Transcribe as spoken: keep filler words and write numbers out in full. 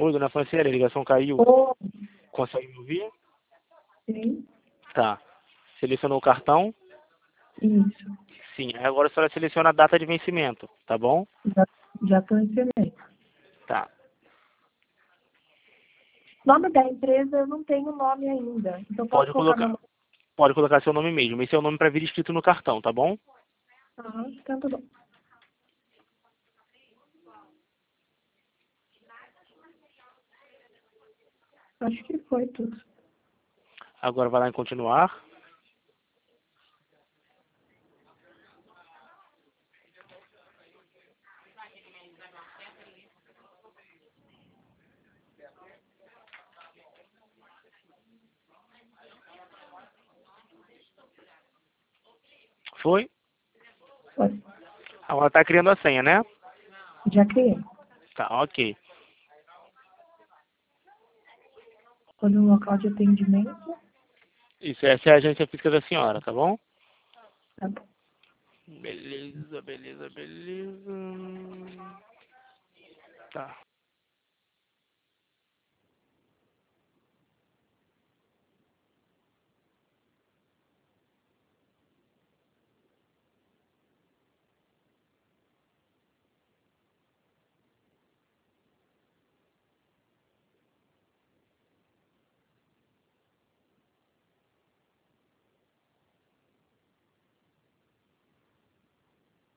Oi, dona Franciele, a ligação caiu. Ou, Consegue me ouvir? sim, Tá. Selecionou o cartão? isso. Sim. Aí agora a senhora seleciona a data de vencimento, tá bom? Já, já estou entendendo. Tá. Nome da empresa eu não tenho nome ainda. Então posso Pode colocar colocar, meu pode colocar seu nome mesmo. Esse é o nome para vir escrito no cartão, tá bom? nome? Ah, então tá bom. Acho que foi tudo. Agora vai lá em continuar. Foi? Foi. Agora tá criando a senha, né? Já criei. Tá, ok. Estou no local de atendimento. Isso, essa é a agência física da senhora, tá bom? Tá bom. Beleza, beleza, beleza. Tá.